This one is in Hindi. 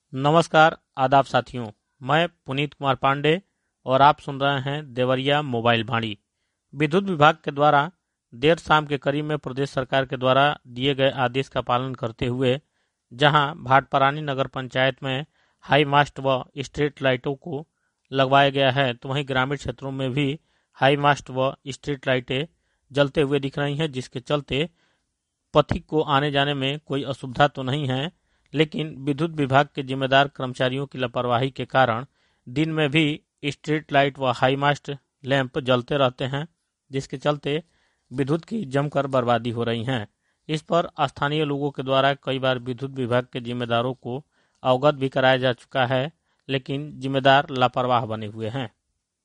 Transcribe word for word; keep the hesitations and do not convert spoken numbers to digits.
नमस्कार आदाब साथियों। मैं पुनीत कुमार पांडे और आप सुन रहे हैं देवरिया मोबाइल भाड़ी। विद्युत विभाग के द्वारा देर शाम के करीब में प्रदेश सरकार के द्वारा दिए गए आदेश का पालन करते हुए जहां भाटपरानी नगर पंचायत में हाई मास्ट व स्ट्रीट लाइटों को लगवाया गया है, तो वहीं ग्रामीण क्षेत्रों में भी हाई मास्ट व स्ट्रीट लाइटें जलते हुए दिख रही हैं, जिसके चलते पथिक को आने जाने में कोई असुविधा तो नहीं है। लेकिन विद्युत विभाग के जिम्मेदार कर्मचारियों की लापरवाही के कारण दिन में भी स्ट्रीट लाइट व हाई मास्ट लैंप जलते रहते हैं, जिसके चलते विद्युत की जमकर बर्बादी हो रही है। इस पर स्थानीय लोगों के द्वारा कई बार विद्युत विभाग के जिम्मेदारों को अवगत भी कराया जा चुका है, लेकिन जिम्मेदार लापरवाह बने हुए हैं।